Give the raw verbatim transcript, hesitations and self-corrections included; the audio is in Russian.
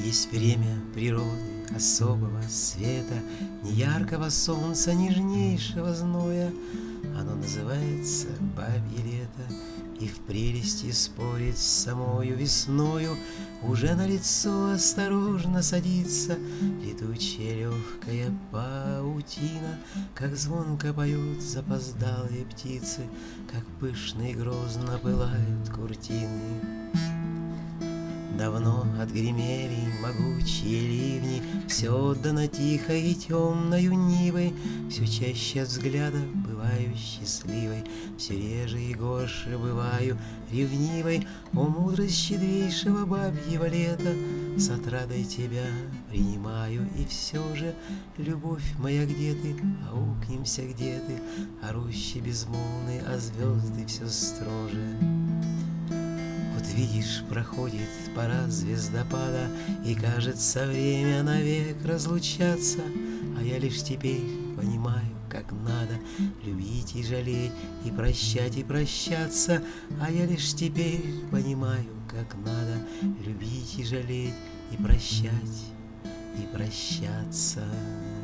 Есть время природы особого света, ни яркого солнца, нежнейшего зноя. Оно называется бабье лето, и в прелести спорит с самою весною. Уже на лицо осторожно садится летучая легкая паутина, как звонко поют запоздалые птицы, как пышно и грозно пылают куртины. Давно отгремели могучие ливни, все отдано тихо и темною нивой. Все чаще от взгляда бываю счастливой, все реже и горше бываю ревнивой. О, мудрость щедрейшего бабьего лета, с отрадой тебя принимаю. И все же, любовь моя, где ты? Аукнемся, где ты? Орущий безмолвный, а звезды все строже. Вот видишь, проходит пора звездопада, и кажется, время навек разлучаться. А я лишь теперь понимаю, как надо любить и жалеть, и прощать, и прощаться. А я лишь теперь понимаю, как надо любить и жалеть, и прощать, и прощаться.